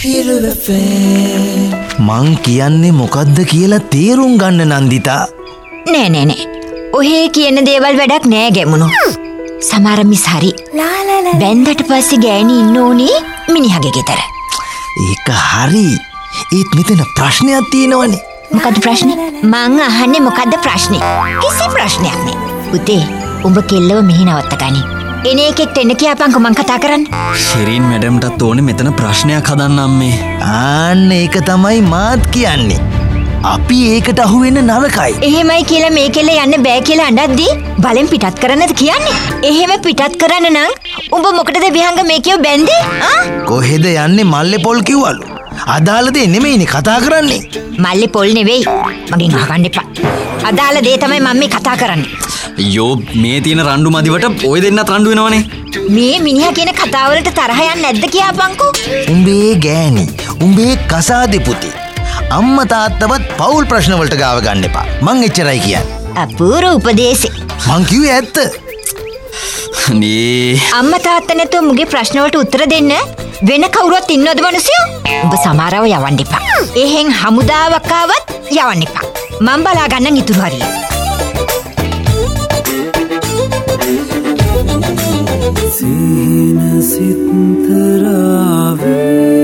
මං කියන්නේ මොකද්ද කියලා තේරුම් ගන්න නන්දිතා. නෑ. ඔහේ කියන දේවල් වැඩක් නෑ ගැමුණු. සමහර මිස් හරි. බැන්දට පස්සේ ගෑණි ඉන්න ඕනේ මිනිහගේ ගෙදර. ඒක හරි. ඒත් මෙතන ප්‍රශ්නයක් තියෙනවනේ. මොකද්ද ප්‍රශ්නේ? මං අහන්නේ මොකද්ද ප්‍රශ්නේ? කිසි ප්‍රශ්නයක් නෑ. පුතේ, උඹ කෙල්ලව මෙහි නවත්ත ගනි. එන එකෙක්ට එන්න කියපන්කො මං කතා කරන්න. ශෙරීන් මැඩම්ටත් ඕනේ මෙතන ප්‍රශ්නයක් හදන්න අම්මේ. ආන්න ඒක තමයි මාත් කියන්නේ. අපි ඒකට අහු වෙන්න නරකයි. එහෙමයි කියලා මේ කෙල්ල යන්න බෑ කියලා අඬද්දි බලෙන් පිටත් කරන්නද කියන්නේ? එහෙම පිටත් කරන්න නම් උඹ මොකටද විහංග මේ කියව බැන්දේ? කොහෙද යන්නේ මල්ලේ පොල් කිව්වලු. අදාළ දේ නෙමෙයිනේ කතා කරන්නේ. මල්ලේ පොල් නෙවෙයි. මගෙන් අහගන්න එපා. අදාළ දේ තමයි මම මේ කතා කරන්නේ. අයියෝ මේ තියෙන රණ්ඩු මදිවට ඔය දෙන්නත් රණ්ඩු වෙනවනේ. මේ මිනිහා කියන කතාවලට තරහ යන්නේ නැද්ද කියපන්කෝ. උඹේ ගෑණි, උඹේ කසාදේ පුතේ. අම්මා තාත්තවත් පෞල් ප්‍රශ්න වලට ගාව ගන්න එපා. මං එච්චරයි කියන්නේ. අපූර්ව උපදේශය. මං කිව්වේ ඇත්ත. නේ අම්මා තාත්තා නැතුව මුගේ ප්‍රශ්න වලට උත්තර දෙන්න වෙන කවුරුවත් ඉන්නවද මිනිස්සු? උඹ සමහරව යවන්න එපා. එහෙන් හමුදාවක් ආවත් යවන්න එපා. මං බලා ගන්න ඉතුරු හරිය. සීන සිතරාවේ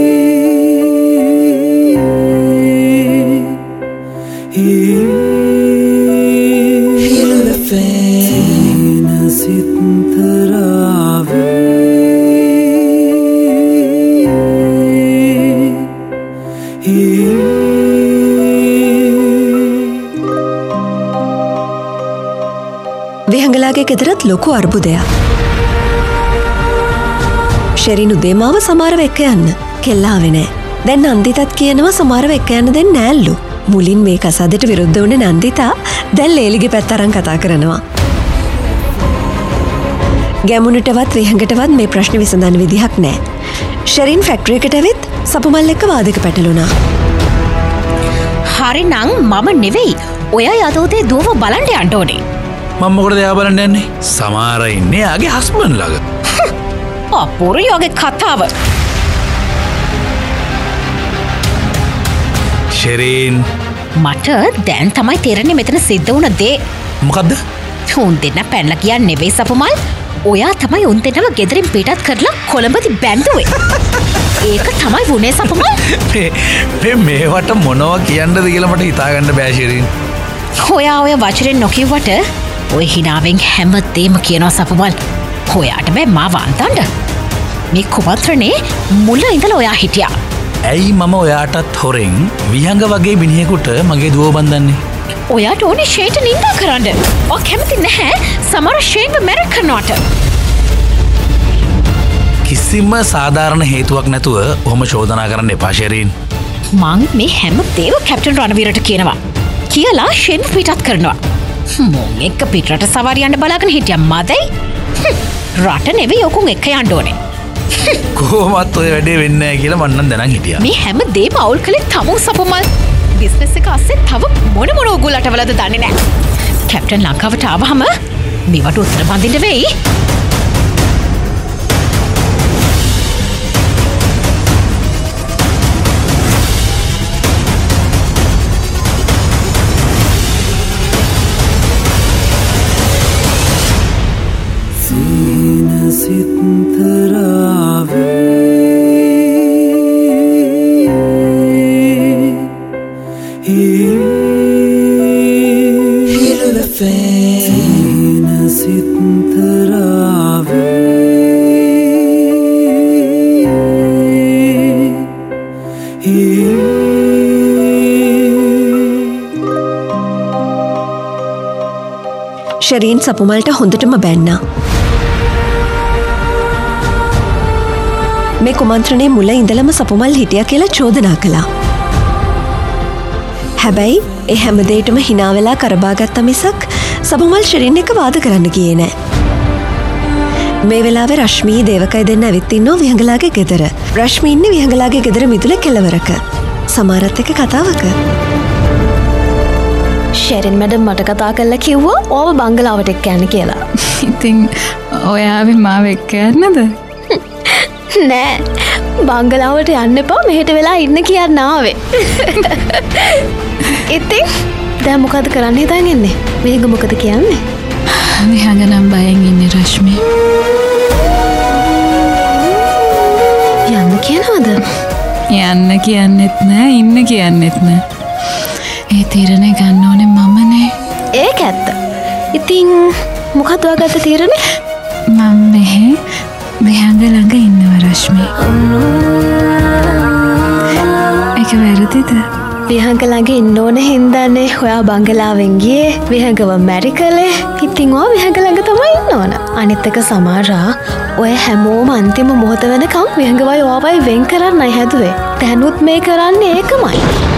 විහංගලාගේ ගෙදරත් ලොකු අර්බුදයක්. ශෙරීන් උදේමාව සමහරව එක්ක යන්න කෙල්ලාවේ නෑ. දැන් නන්දිතත් කියනවා සමහරව එක්ක යන්න දෙන්නේ නෑලු. මුලින් මේ කසාදට විරුද්ධ වුණ නන්දිතා දැන් ලේලිගේ පැත්ත අරන් කතා කරනවා. ගැමුණටවත් විහංගටවත් මේ ප්‍රශ්න විසඳන්න විදිහක් නෑ. ශෙරීන් ෆැක්ටරි එකට ඇවිත් සපුමල් එක්ක වාදයක පැටලුණා. හරි නං මම නෙවෙයි. ඔයා යතෝතේ දුවව බලන්න යන්න ඕනේ. මම මොකටද එයා බලන්න යන්නේ? සමහර ඉන්නේ යාගේ හස්බන්ඩ් ළඟ. අපුරියගේ කතාව. ශෙරීන් මට දැන් තමයි තේරෙන්නේ මෙතන සිද්ධ වුණ දේ. මොකද්ද? උන් දෙන්න පැනලා කියන්නේ නෙවෙයි සපුමල්. ඔයා තමයි උන් දෙන්නව ගෙදරින් පිටත් කරලා කොළඹදි බැන්දුවේ. ඒක තමයි වුණේ සපුමල්. මේවට මොනවා කියන්නද කියලා මට හිතාගන්න බෑ ශෙරීන්. ඔයා ඔය වචනෙන් නොකියුවට ඔය හිනාවෙන් හැමදේම කියනවා සපුමල්. ඔයාට බෑ මාව අන්තන්න. මේ කුමන්ත්‍රණේ මුල ඉඳලා ඔයා හිටියා. ඇයි මම ඔයාටත් හොරෙන් විහංග වගේ මිනිහෙකුට මගේ දුව බන්දන්නේ? ඔයාට ඕනේ ෂේට නින්දා කරන්න. ඔයා කැමති නැහැ සමහර ෂේන්ව මැරට් කරනවට. කිසිම සාධාරණ හේතුවක් නැතුව ඔහොම චෝදනා කරන්න එපා ශෙරීන්. මං මේ හැම දේව කැප්ටන් රණවීරට කියනවා. කියලා ෂේන් පිටත් කරනවා. මොන් එක්ක පිටරට සවාරි යන්න බලාගෙන හිටියා මදයි. රට නෙවෙයි ඔකුන් එක්ක යන්න ඕනේ. කොහොමත් ඔය වැඩේ වෙන්නේ නැහැ කියලා මම නම් දැනන් හිටියා. මේ හැම දේම අවුල් කළේ තමු සපුමල්. බිස්නස් එක අස්සේ තව මොන උගුලටවලද දන්නේ නැහැ. කැප්ටන් ලංකාවට ආවහම මේවට උත්තර බඳින්න වෙයි. ශෙරීන් සපුමල්ට හොඳටම බැන්නා. මේ කුමන්ත්‍රණයේ මුල ඉඳලම සපුමල් හිටියා කියලා චෝදනා කළා. හැබැයි ඒ හැමදේටම hina වෙලා කරබාගත්ත මිසක් සපුමල් ශෙරීන් එක්ක වාද කරන්න ගියේ නෑ. මේ වෙලාවේ රශ්මී දේවකයි දෙන්න ඇවිත් ඉන්නෝ විහංගලාගේ ගෙදර. රශ්මී ඉන්නේ විහංගලාගේ ගෙදර මිදුලේ කෙළවරක. සමහරත් එක්ක කතාවක. ශෙරීන් මැඩම් මට කතා කරලා කිව්වා ඕව බංගලාවට එක්ක යන්න කියලා. ඉතින් ඔයාව මාව එක්ක යන්නද? නෑ බංගලාවට යන්න එපා මෙහෙට වෙලා ඉන්න කියන්න ආවේ. ඉතින් දැන් මොකද කරන්න හිතන් ඉන්නේ? මේක මොකද කියන්නේ? විහඟ නම් බයෙන් ඉන්නේ රශ්මි. යන්න කියනවද? යන්න කියන්නෙත් නෑ ඉන්න කියන්නෙත් නෑ. ඒ තීරණය ගන්න ඕනේ මමනේ. ඒක ඇත්ත. ඉතින් මොකද ඔයාගත්ත තීරණය? මම මෙහෙ විහඟ ළඟ ඉන්නවා රශ්මි. ඒක වැරදිද? විහඟ ළඟ ඉන්න ඕන හින්දානේ ඔයා බංගලාවෙන් ගියේ විහඟව මැරි කළේ. ඉතින් ඔයා විහඟ ළඟ තමයි ඉන්න ඕන. අනිත් එක සමහරා ඔය හැමෝම අන්තිම මොහොත වෙනකම් විහඟවයි ඔයාවයි වෙන් කරන්නයි හැදුවේ. දැනුත් මේ කරන්නේ ඒකමයි.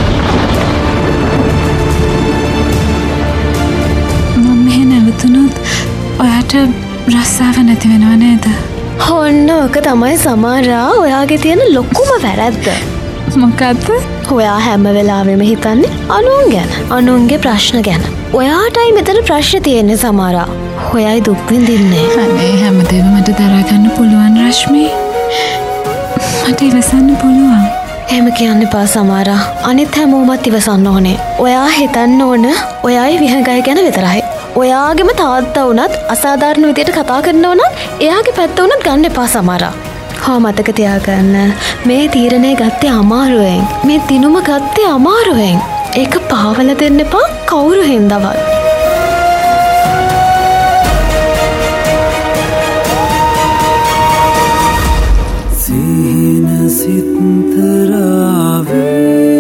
මම මෙහෙ නැවතුනොත් ඔයාට රස්සාව නැති වෙනව නේද? ඔන්න ඔක තමයි සමහරා ඔයාගේ තියෙන ලොකුම වැරැද්ද. මොකද්ද? ඔයා හැම වෙලාවෙම හිතන්නේ අනුන් ගැන, අනුන්ගේ ප්‍රශ්න ගැන. ඔයාටයි මෙතන ප්‍රශ්න තියෙන්නේ සමහරා. ඔයයි දුක් විඳින්නේ. අනේ හැමදේම මට දරා ගන්න පුළුවන් රශ්මි. මට ඉවසන්න පුළුවන්. එහෙම කියන්න එපා සමහරා. අනිත් හැමෝමත් ඉවසන්න ඕනේ. ඔයා හිතන්න ඕන ඔයයි විහඟයි ගැන විතරයි. ඔයාගේම තාත්තා වුණත් අසාධාරණ විදියට කතා කරනවා නම් එයාගේ පැත්ත වුණත් ගන්න එපා සමහරා. හා මතක තියාගන්න මේ තීරණය ගත්තේ අමාරුවෙන්. මේ දිනුම ගත්තේ අමාරුවෙන්. ඒක පාවල දෙන්න එපා කවුරු හින්දාවත්. සීන සිත්තරාවේ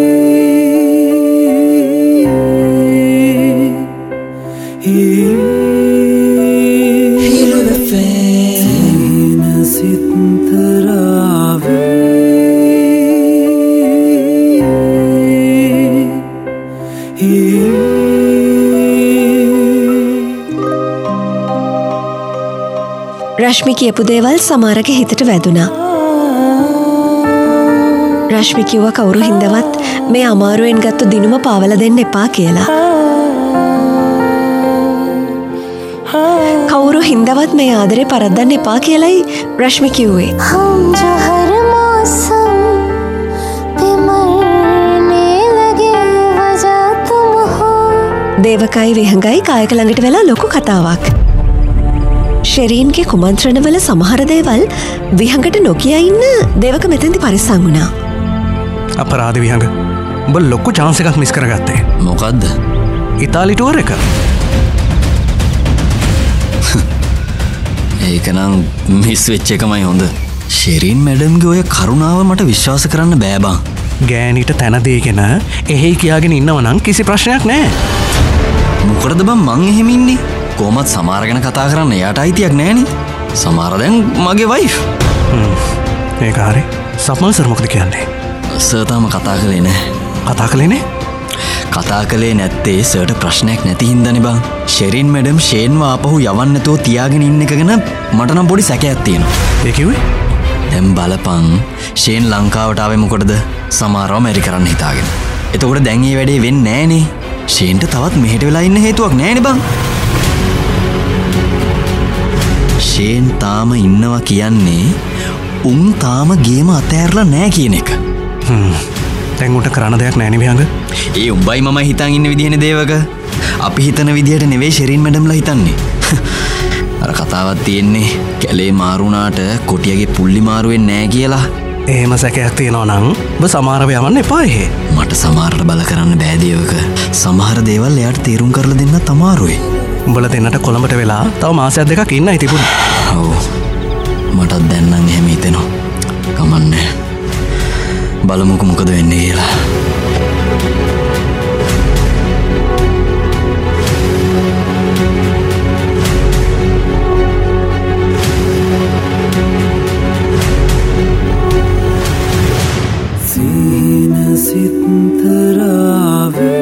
රශ්මි කියපු දේවල් සමහරගේ හිතට වැදුනා. රශ්මි කිව්ව කවුරු හින්දවත් මේ අමාරුවෙන් ගත්තු දිනුම පාවල දෙන්න එපා කියලා. කවුරු හින්දවත් මේ ආදරේ පරද්දන්න එපා කියලයි රශ්මි කිව්වේ. දේවකයි විහඟයි කායක ළඟට වෙලා ලොකු කතාවක්. ශෙරීන්ගේ කුමන්ත්‍රණවල සමහර දේවල් විහඟට නොකිය ඉන්න දේවක මෙතැදි පරිස්සම් වුණා. අපරාධ විහඟ. උඹ ලොක්කු චාන්ස එකක් මිස් කරගත්තේ. මොකක්ද? ඉතාලි ටුවර් එක. ඒකනම් මිස් වෙච්ච එකමයි හොඳ. ශෙරීන් මැඩම්ගේ ඔය කරුණාව මට විශ්වාස කරන්න බෑ බං. ගෑනිට තැන දේගෙන එහෙයි කියාගෙන ඉන්නවනම් කිසි ප්‍රශ්නයක් නෑ. මොකටද බං මං එහෙම ඉන්නේ? කොහොමත් සමහර ගැන කතා කරන්න එයාට අයිතියක් නෑනේ. සමහර දැන් මගේ වයිෆ්. ඒක හරි. සප්මල් සර් මොකද කියන්නේ? සර් තාම කතා කළේ නෑ. කතා කළේ නෑ? කතා කළේ නැත්තේ සර්ට ප්‍රශ්නයක් නැති හින්දානේ බං. ෂෙරින් මැඩම් ෂේන්ව ආපහු යවන්න නැතුව තියාගෙන ඉන්න එක ගැන මට නම් පොඩි සැකයක් තියෙනවා. ඒ කිව්වේ? දැන් බලපන් ෂේන් ලංකාවට ආවේ මොකටද? සමහරව මැරි කරන්න හිතාගෙන. එතකොට දැන් මේ වැඩේ වෙන්නේ නෑනේ. ෂේන්ට තවත් මෙහෙට වෙලා ඉන්න හේතුවක් නෑනේ බං. ෂේන් තාම ඉන්නවා කියන්නේ උන් තාම ගේම අතෑරලා නෑ කියන එක. දැන් උන්ට කරන්න දෙයක් නෑනේ විහඟ. ඒ උඹයි මමයි හිතන් ඉන්න විදිහනේ දේවක. අපි හිතන විදිහට නෙවෙයි ෂෙරින් මැඩම්ලා හිතන්නේ. අර කතාවක් තියෙන්නේ කැලේ මාරුණාට කොටියගේ පුල්ලි මාරු වෙන්නේ නෑ කියලා. එහෙම සැකයක් තියෙනවා නම් ඔබ සමහරව යවන්න එපා එහෙ. මට සමහරට බල කරන්න බෑ දේවක. සමහර දේවල් එයාට තේරුම් කරලා දෙන්නත් අමාරුයි. උඹලා දෙන්නට කොළඹට වෙලා තව මාසයක් දෙකක් ඉන්නයි තිබුණේ. ඔව්. මටත් දැන් නම් එහෙම හිතෙනවා. කමන්නේ. බලමුකෝ මොකද වෙන්නේ කියලා. සීන සිත්තරාවේ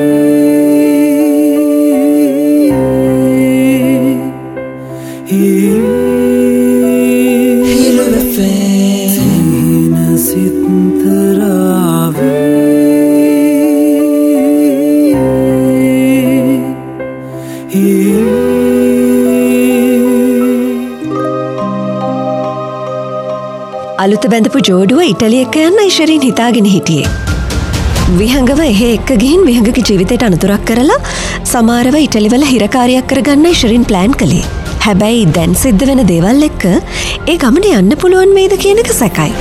අලුත බැඳපු ජෝඩුව ඉටලිය එක යන්න ශරීන් හිතාගෙන හිටියේ. විහඟව එහෙ එක්ක ගිහින් විහඟගේ ජීවිතයට අනතුරක් කරලා සමහරව ඉටලිවල හිරකාරියක් කරගන්නයි ශරීන් ප්ලෑන් කළේ. හැබැයි දැන් සිද්ධ වෙන දේවල් එක්ක ඒ ගමන යන්න පුළුවන් වේද කියන එක සැකයි.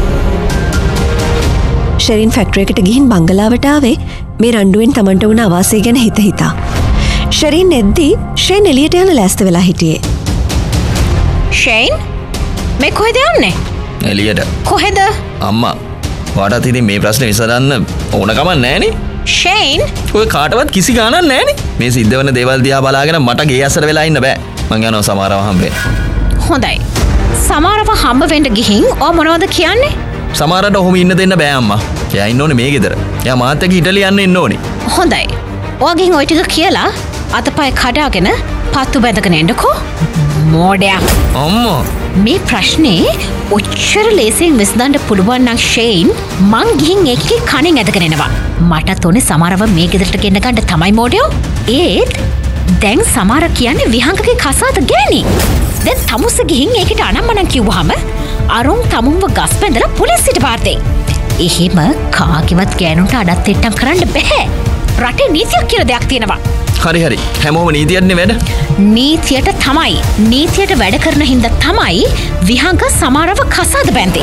ශරීන් ෆැක්ටරි එකට ගිහින් බංගලාවට ආවේ මේ රණ්ඩුවෙන් තමන්ට වුණ අවාසය ගැන හිතා. ශරීන් එද්දී ෂේන් එළියට යන ලෑස්ති වෙලා හිටියේ. ෂේන් මේ කොහෙද යන්නේ? එළියට. කොහෙද? අම්මා වාටත් ඉතින් මේ ප්‍රශ්නේ විසඳන්න ඕන කමක් නැහනේ. ෂේන් ඔය කාටවත් කිසි ගාණක් නැහනේ. මේ සිද්ධ වෙන දේවල් දිහා බලාගෙන මට ගේ අසර වෙලා ඉන්න බෑ. මං යනවා සමහරව හම්බෙන්න. හොඳයි. සමහරව හම්බ වෙන්න ගිහින් ඔය මොනවද කියන්නේ? සමහරට ඔහොම ඉන්න දෙන්න බෑ අම්මා. එයා ඉන්න ඕනේ මේ ගෙදර. එයා මාත් එක්ක ඉටලිය යන්න එන්න ඕනේ. හොඳයි. ඔයගෙන් ඔය ටික කියලා අතපය කඩාගෙන පත්තු බැඳගෙන එන්නකෝ. මෝඩයා. අම්මා මේ ප්‍රශ්නේ ඔච්චර ලේසියෙන් විසඳන්න පුළුවන් නම් ෂේන් මං ගිහින් ඒකේ කණෙන් ඇදගෙන එනවා. මටත් ඕනේ සමහරව මේ ගෙදරට ගෙන්න ගන්න තමයි මෝඩයෝ. ඒත් දැන් සමහර කියන්නේ විහංගගේ කසාද ගෑණි. දැන් තමුස ගිහින් ඒකට අනම්මනම් කිව්වහම අරුන් තමුන්ව ගස් බැඳලා පොලිසියට බාර දෙයි. එහෙම කාගේවත් ගෑනුන්ට අඩත් එට්ටම් කරන්න බෑ. රටේ නීතියක් කියලා දෙයක් තියෙනවා. හරි හැමෝම නීතියටනේ වැඩ. නීතියට තමයි. නීතියට වැඩ කරන හින්දා තමයි විහංග සමහරව කසාද බැඳේ.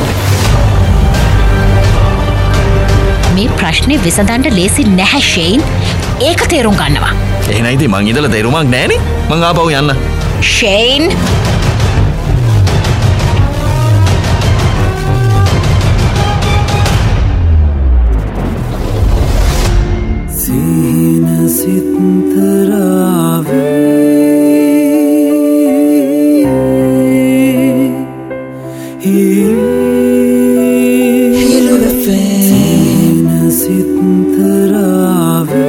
මේ ප්‍රශ්නේ විසඳන්න ලේසි නැහැ ෂේන්. ඒක තේරුම් ගන්නවා. එහෙනම් ඉතින් මං ඉඳලා තේරුමක් නැහනේ. මං ආපහු යන්න. ෂේන් සීන සිත්තරාවේ සීන සිත්තරාවේ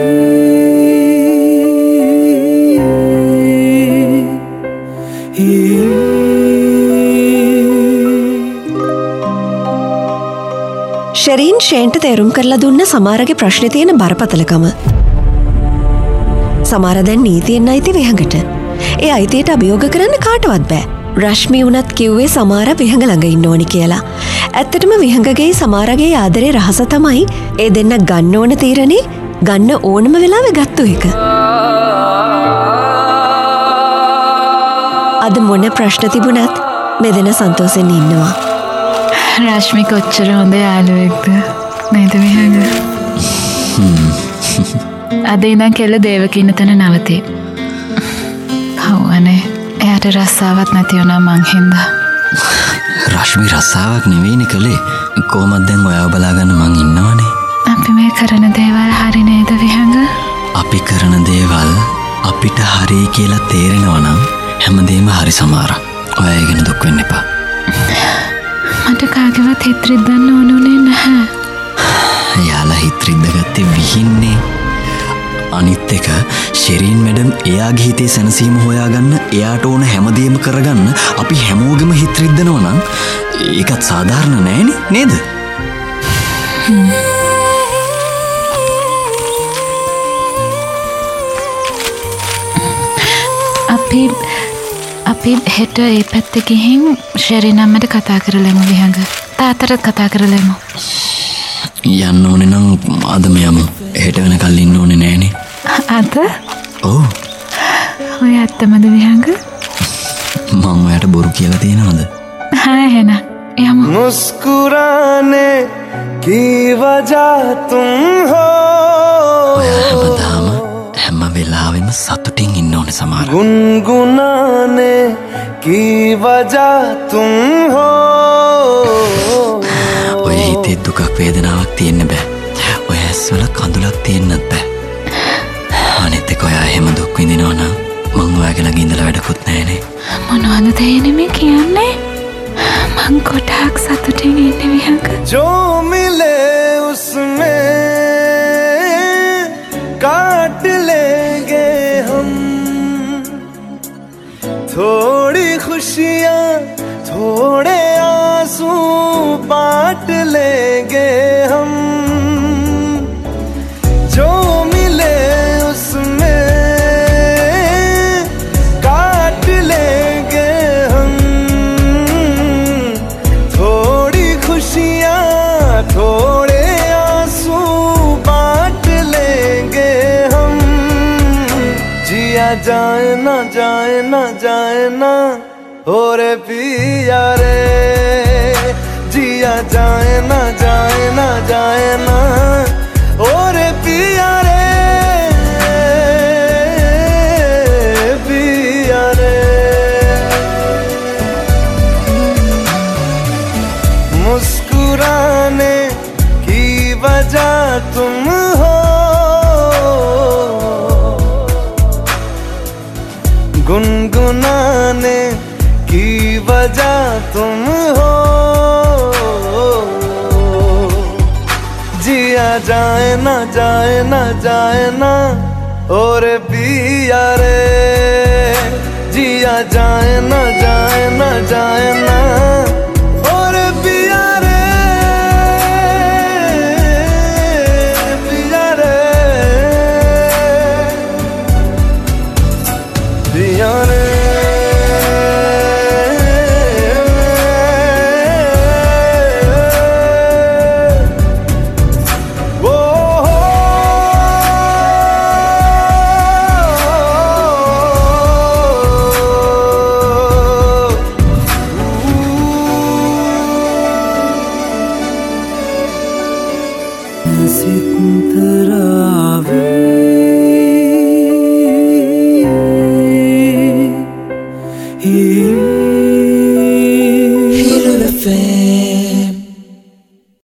ශරීන් ෂේන්ට තේරුම් කරලා දුන්න සමාරගේ ප්‍රශ්නේ තියෙන බරපතලකම. සමහර දැන් නීතියෙන් අයිති විහඟට. ඒ අයිතියට අභියෝග කරන්න කාටවත් බෑ. රශ්මි වුණත් කිව්වේ සමහර විහඟ ළඟ ඉන්න ඕනි කියලා. ඇත්තටම විහඟගේ සමහරගේ ආදරේ රහස තමයි ඒ දෙන්න ගන්න ඕන තීරණේ ගන්න ඕනම වෙලාවෙ ගත්තු එක. අද මොන ප්‍රශ්න තිබුණත් මෙදෙන සන්තෝෂෙන් ඉන්නවා. රශ්මි කොච්චර හොඳ යාළුවෙක්ද නේද විහඟ? අද ඉඳන් කෙල්ල දේවකින්න තැන නවතේ. හවනේ එයාට රස්සාවක් නැති වුණා මං හින්දා. රශ්මි රස්සාවක් නෙවෙයිනේ කළේ. කොහොමද දැන් ඔයාව බලාගන්න මං ඉන්නවනේ. අපි මේ කරන දේවල් හරි නේද විහඟ? අපි කරන දේවල් අපිට හරි කියලා තේරෙනවා නම් හැමදේම හරි සමාරක්. ඔයා ඒ ගැන දුක් වෙන්න එපා. මට කාගේවත් හිත රිද්දන්න ඕනුනේ නැහැ. යාලා හිත රිද්දගත්තේ විහින්නේ. අනිත් එක ශෙරීන් මැඩම් එයාගේ හිතේ සැනසීම හොයාගන්න එයාට ඕන හැමදේම කරගන්න අපි හැමෝගෙම හිත රිද්දනවා නම් ඒකත් සාධාරණ නෑනේ නේද? අපි හෙට ඒ පැත්තේ ගිහින් ශෙරීන් අම්මට කතා කරලමු විහඟ. තාත්තටත් කතා කරලමු. යන්න ඕනේ නම් අදම යමු. හෙට වෙනකල් ඉන්න ඕනේ නෑනේ. අද? ඔව්. ඔය ඇත්තමද විහඟ? මම ඔයාට බොරු කියලා තියෙනවද? हाँ है ना यम मुस्कुराने की वजह तुम हो හැම වෙලාවෙම සතුටින් ඉන්න ඕනේ සමහර. गुनगुनाने की वजह तुम हो ඔය හිතේ දුකක් වේදනාවක් තියෙන්න බෑ. ඔය ඇස්වල කඳුලක් තියෙන්නත් බෑ. අනිත් එක ඔයා එහෙම දුක් විඳිනවා නම් මං ඔයාගේ ළඟ ඉඳලා වැඩකුත් නෑනේ. මොනවද තේන්නේ මේ කියන්නේ? මං කොටක් සතුටින් ඉන්නේ විහඟ. जो मिले उसमें काट लेंगे हम थोड़ी खुशियाँ थोड़े आंसू बांट लेंगे हम जो मिले उसमें काट लेंगे हम थोड़ी जाए ना जाए ना जाए ना हो रे पिया रे, जिया जाए ना जाए ना जाए ना हो रे पिया रे, पिया रे। मुस्कुराने की वजह तुम हो, गुनगुनाने की वजह तुम हो, जिया जाए ना जाए ना जाए ना और पिया रे, जिया जाए ना जाए ना जाए ना।